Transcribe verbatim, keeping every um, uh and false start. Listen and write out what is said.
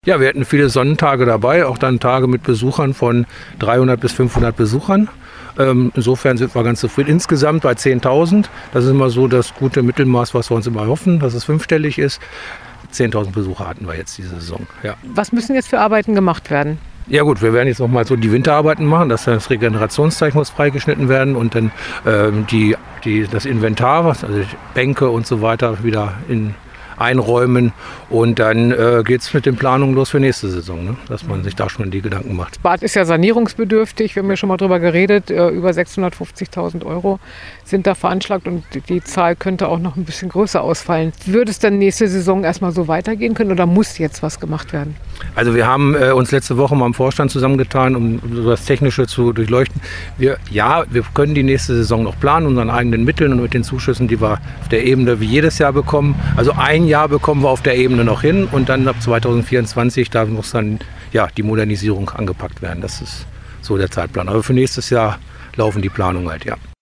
Ja, wir hatten viele Sonnentage dabei, auch dann Tage mit Besuchern von dreihundert bis fünfhundert Besuchern. Ähm, insofern sind wir ganz zufrieden. Insgesamt bei zehntausend. Das ist immer so das gute Mittelmaß, was wir uns immer hoffen, dass es fünfstellig ist. zehntausend Besucher hatten wir jetzt diese Saison. Ja. Was müssen jetzt für Arbeiten gemacht werden? Ja gut, wir werden jetzt noch mal so die Winterarbeiten machen, dass das Regenerationszeichen muss freigeschnitten werden und dann ähm, die, die, das Inventar, also Bänke und so weiter wieder in einräumen und dann äh, geht es mit den Planungen los für nächste Saison, ne? Dass man sich da schon die Gedanken macht. Das Bad ist ja sanierungsbedürftig, wir haben ja schon mal drüber geredet, äh, über sechshundertfünfzigtausend Euro sind da veranschlagt und die Zahl könnte auch noch ein bisschen größer ausfallen. Würde es dann nächste Saison erstmal so weitergehen können oder muss jetzt was gemacht werden? Also wir haben äh, uns letzte Woche mal im Vorstand zusammengetan, um, um das Technische zu durchleuchten. Wir, ja, wir können die nächste Saison noch planen, unseren eigenen Mitteln und mit den Zuschüssen, die wir auf der Ebene wie jedes Jahr bekommen. Also ein Jahr bekommen wir auf der Ebene noch hin und dann ab zweitausendvierundzwanzig, da muss dann ja, die Modernisierung angepackt werden. Das ist so der Zeitplan. Aber für nächstes Jahr laufen die Planungen halt, ja.